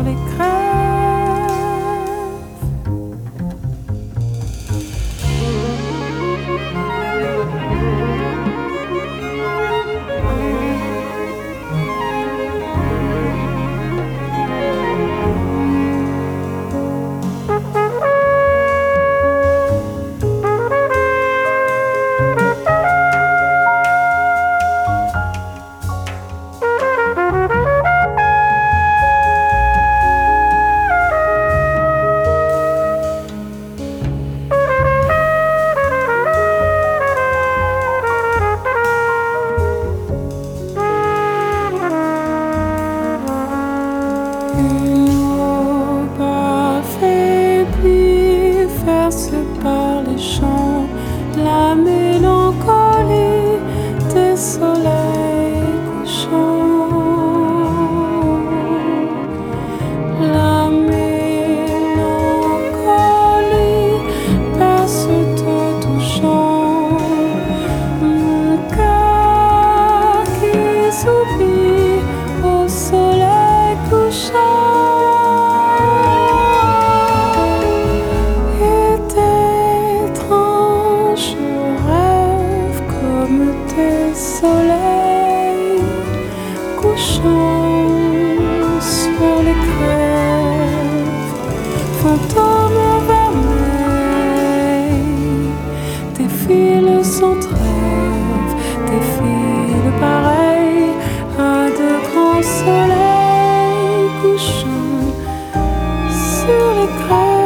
les crêpes. Par les champs, la mélancolie des soleils couchants. La mélancolie passe te touchant, mon cœur qui s'oublie au soleil couchant. Soleil couchant sur les crêpes, fantôme vermeil, défile sans trêve, défile pareil à de grands soleils couchant sur les crêpes.